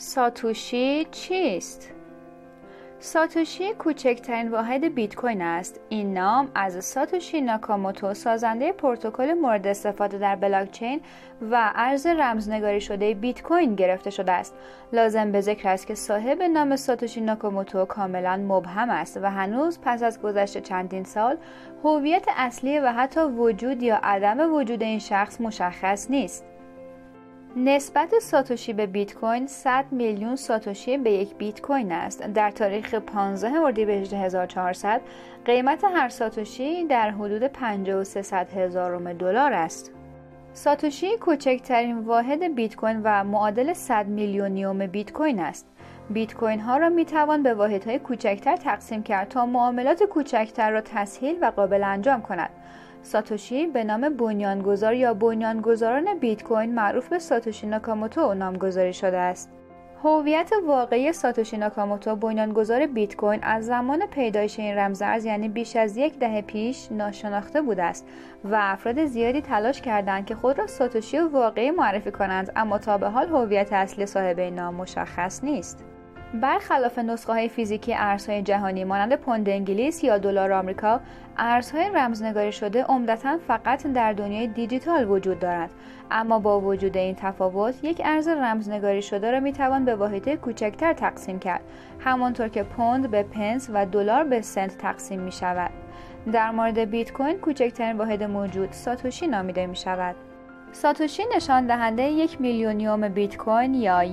ساتوشی چیست؟ ساتوشی کوچکترین واحد بیت کوین است. این نام از ساتوشی ناکاموتو، سازنده پروتکل مورد استفاده در بلاکچین و ارز رمزنگاری شده بیت کوین گرفته شده است. لازم به ذکر است که صاحب نام ساتوشی ناکاموتو کاملا مبهم است و هنوز پس از گذشت چندین سال هویت اصلی و حتی وجود یا عدم وجود این شخص مشخص نیست. نسبت ساتوشی به بیت کوین 100 میلیون ساتوشی به یک بیت کوین است. در تاریخ 15 اردیبهشت 1400 قیمت هر ساتوشی در حدود 5300,000 دلار است. ساتوشی کوچکترین واحد بیت کوین و معادل 100 میلیونیوم بیت کوین است. بیت کوین ها را می توان به واحدهای کوچکتر تقسیم کرد تا معاملات کوچکتر را تسهیل و قابل انجام کند. ساتوشی به نام بنیانگذار یا بنیانگذاران بیت کوین معروف به ساتوشی ناکاموتو نامگذاری شده است. هویت واقعی ساتوشی ناکاموتو بنیانگذار بیت کوین از زمان پیدایش این رمزارز یعنی بیش از یک دهه پیش ناشناخته بوده است و افراد زیادی تلاش کردند که خود را ساتوشی واقعی معرفی کنند، اما تا به حال هویت اصلی صاحب این نام مشخص نیست. برخلاف نسخه‌های فیزیکی ارزهای جهانی مانند پوند انگلیس یا دلار آمریکا، ارزهای رمزنگاری شده عمدتاً فقط در دنیای دیجیتال وجود دارند. اما با وجود این تفاوت، یک ارز رمزنگاری شده را میتوان به واحدهای کوچکتر تقسیم کرد، همانطور که پوند به پنس و دلار به سنت تقسیم می شود. در مورد بیت کوین کوچکترین واحد موجود ساتوشی نامیده می شود. ساتوشی نشان دهنده 1 میلیونیوم بیت کوین یا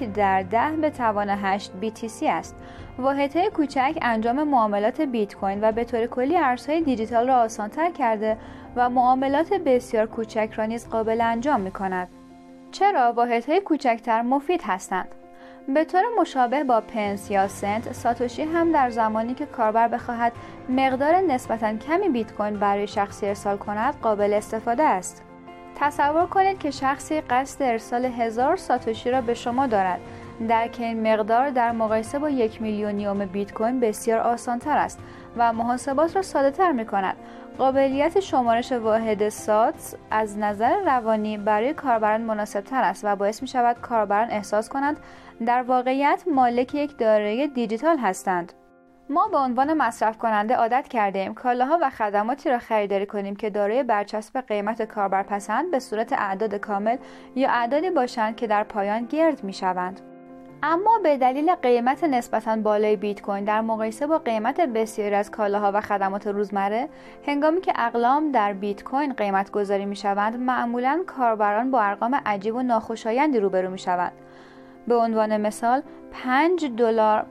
1/10⁸ BTC است. واحدهای کوچک انجام معاملات بیت کوین و به طور کلی ارزهای دیجیتال را آسان‌تر کرده و معاملات بسیار کوچک را نیز قابل انجام می‌کند. چرا واحدهای کوچکتر مفید هستند؟ به طور مشابه با پنس یا سنت، ساتوشی هم در زمانی که کاربر بخواهد مقدار نسبتاً کمی بیت کوین برای شخصی ارسال کند قابل استفاده است. تصور کنید که شخصی قصد ارسال 1000 ساتوشی را به شما دارد، در که این مقدار در مقایسه با 1 میلیونیوم بیت کوین بسیار آسان‌تر است و محاسبات را ساده‌تر می‌کند. قابلیت شمارش واحد ساتس از نظر روانی برای کاربران مناسب‌تر است و باعث می‌شود کاربران احساس کنند در واقعیت مالک یک دارایی دیجیتال هستند. ما به عنوان مصرف کننده عادت کردیم کالاها و خدماتی را خریداری کنیم که دارای برچسب قیمت کاربرپسند به صورت اعداد کامل یا اعدادی باشند که در پایان گرد می شوند. اما به دلیل قیمت نسبتاً بالای بیت کوین در مقایسه با قیمت بسیاری از کالاها و خدمات روزمره، هنگامی که اقلام در بیت کوین قیمت گذاری می شوند، معمولاً کاربران با ارقام عجیب و ناخوشایندی روبرو می شوند. به عنوان مثال $5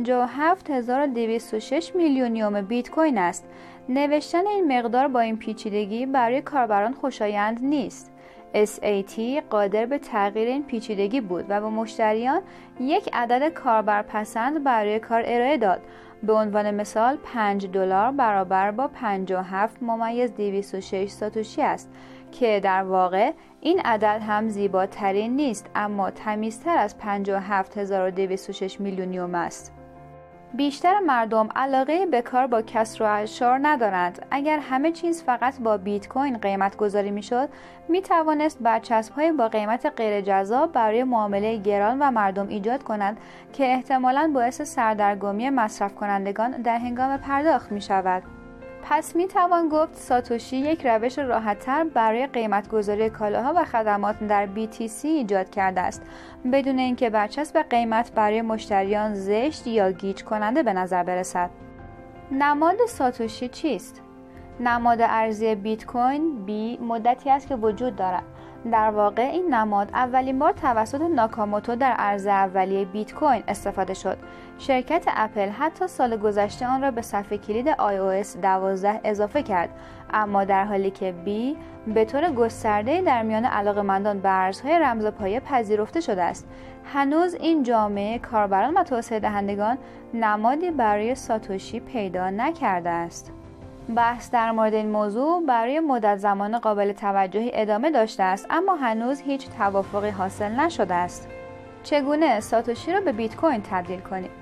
57,206 میلیونیوم بیت کوین است. نوشتن این مقدار با این پیچیدگی برای کاربران خوشایند نیست. SAT قادر به تغییر این پیچیدگی بود و به مشتریان یک عدد کاربرپسند برای کار ارائه داد. به عنوان مثال $5 برابر با 57,206 ساتوشی است که در واقع این عدد هم زیباترین نیست، اما تمیزتر از 57,206 میلیونیوم است. بیشتر مردم علاقه به کار با کسر و اعشار ندارند. اگر همه چیز فقط با بیت کوین قیمت گذاری میشد، می توانست برچسب‌های با قیمت غیر جذاب برای معامله گران و مردم ایجاد کند که احتمالاً باعث سردرگمی مصرف کنندگان در هنگام پرداخت می شود. پس می توان گفت ساتوشی یک روش راحت‌تر برای قیمت گذاری کالاها و خدمات در BTC ایجاد کرده است، بدون اینکه برچسب قیمت برای مشتریان زشت یا گیج کننده به نظر برسد. نماد ساتوشی چیست؟ نماد ارزی بیت کوین B مدتی است که وجود دارد. در واقع این نماد اولین بار توسط ناکاموتو در عرضه اولیه بیت کوین استفاده شد. شرکت اپل حتی سال گذشته آن را به صفحه کلید iOS 12 اضافه کرد، اما در حالی که B به طور گسترده در میان علاقه‌مندان به ارزهای رمزپایه پذیرفته شده است، هنوز این جامعه کاربران و توسعه دهندگان نمادی برای ساتوشی پیدا نکرده است. بحث در مورد این موضوع برای مدت زمان قابل توجهی ادامه داشته است، اما هنوز هیچ توافقی حاصل نشده است. چگونه ساتوشی را به بیت کوین تبدیل کنیم؟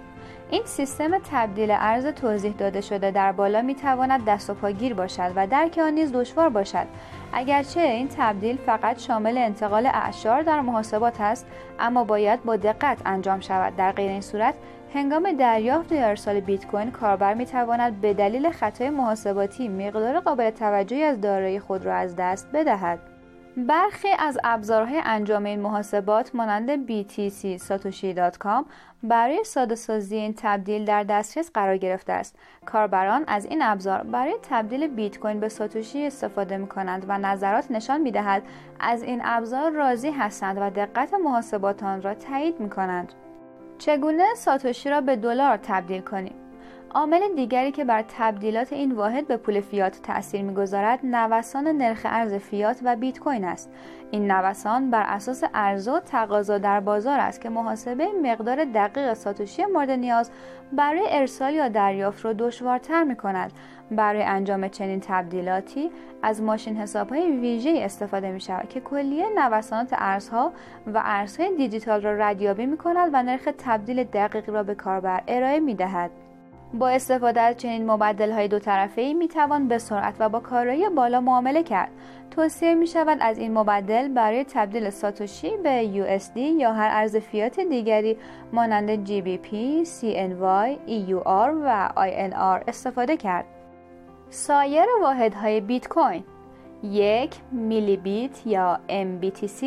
این سیستم تبدیل ارز توضیح داده شده در بالا میتواند دست و پاگیر باشد و درک آن نیز دشوار باشد. اگرچه این تبدیل فقط شامل انتقال اعشار در محاسبات است، اما باید با دقت انجام شود. در غیر این صورت هنگام دریافت یا ارسال بیت کوین کاربر میتواند به دلیل خطای محاسباتی مقدار قابل توجهی از دارایی خود را از دست بدهد. برخی از ابزارهای انجام این محاسبات مانند BTC-Satoshi.com برای ساده‌سازی این تبدیل در دسترس قرار گرفته است. کاربران از این ابزار برای تبدیل بیت کوین به ساتوشی استفاده می‌کنند و نظرات نشان می‌دهد از این ابزار راضی هستند و دقت محاسبات آن را تایید می‌کنند. چگونه ساتوشی را به دلار تبدیل کنیم؟ عامل دیگری که بر تبدیلات این واحد به پول فیات تأثیر می‌گذارد نوسان نرخ ارز فیات و بیت کوین است. این نوسان بر اساس عرضه و تقاضا در بازار است که محاسبه مقدار دقیق ساتوشی مورد نیاز برای ارسال یا دریافت را دشوارتر می‌کند. برای انجام چنین تبدیلاتی از ماشین حساب‌های ویژه‌ای استفاده می‌شود که کلیه نوسانات ارزها و ارزهای دیجیتال را ردیابی می‌کند و نرخ تبدیل دقیق را به کاربر ارائه می‌دهد. با استفاده از چنین مبدل‌های دو طرفه‌ای می‌توان به سرعت و با کارایی بالا معامله کرد. توصیه می‌شود از این مبدل برای تبدیل ساتوشی به USD یا هر ارز فیات دیگری مانند GBP، CNY، EUR و INR استفاده کرد. سایر واحدهای بیت کوین: 1 میلی بیت یا MBTC.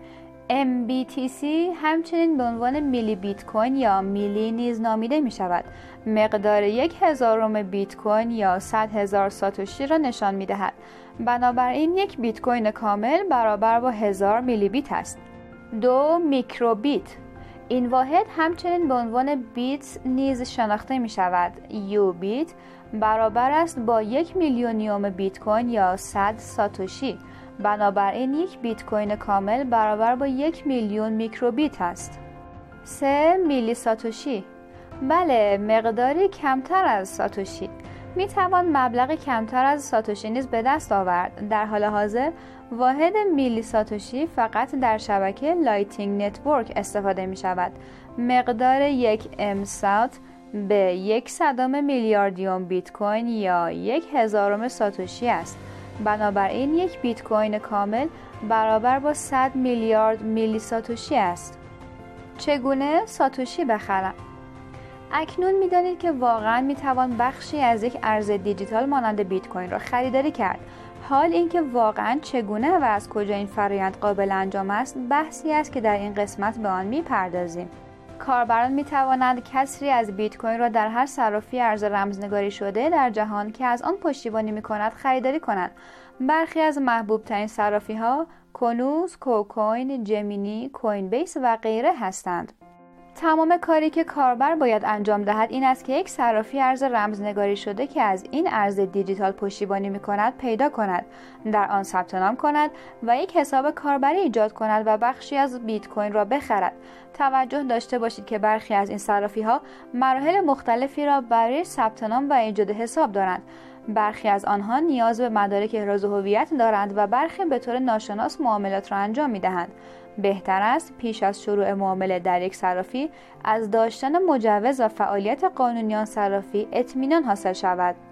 MBTC همچنین به عنوان میلی بیت کوین یا میلی نیز نامیده می شود. مقدار 1/1000 بیت کوین یا 100,000 ساتوشی را نشان می دهد. بنابراین یک بیت کوین کامل برابر با 1000 میلی بیت است. 2 میکرو بیت. این واحد همچنین به عنوان بیت نیز شناخته می شود. یو بیت برابر است با 1,000,000 بیت کوین یا 100 ساتوشی. بنابراین یک بیت کوین کامل برابر با 1,000,000 میکروبیت است. 3 میلی ساتوشی. بله، مقداری کمتر از ساتوشی. می توان مبلغ کمتر از ساتوشی نیز به دست آورد. در حال حاضر واحد میلی ساتوشی فقط در شبکه لایتینگ نتورک استفاده می شود. مقدار 1 ام سات به 1/100 میلیاردیوم بیت کوین یا 1/1000 ساتوشی است. بنابراین یک بیت کوین کامل برابر با 100 میلیارد میلی ساتوشی است. چگونه ساتوشی بخرم؟ اکنون می‌دانید که واقعاً می‌توان بخشی از یک ارز دیجیتال مانند بیت کوین را خریداری کرد. حال اینکه واقعاً چگونه و از کجا این فرآیند قابل انجام است، بحثی است که در این قسمت به آن می‌پردازیم. کاربران می توانند کسری از بیت کوین را در هر صرافی ارز رمزنگاری شده در جهان که از آن پشتیبانی می کند خریداری کنند. برخی از محبوب ترین صرافی ها کنوز، کوکوین، جمینی، کوین بیس و غیره هستند. تمام کاری که کاربر باید انجام دهد این است که یک صرافی ارز رمزنگاری شده که از این ارز دیجیتال پشتیبانی می کند پیدا کند، در آن ثبت نام کند و یک حساب کاربری ایجاد کند و بخشی از بیت کوین را بخرد. توجه داشته باشید که برخی از این صرافی ها مراحل مختلفی را برای ثبت نام و ایجاد حساب دارند. برخی از آنها نیاز به مدارک احراز هویت دارند و برخی به طور ناشناس معاملات را انجام می دهند. بهتر است پیش از شروع معامله در یک صرافی از داشتن مجوز و فعالیت قانونی آن صرافی اطمینان حاصل شود.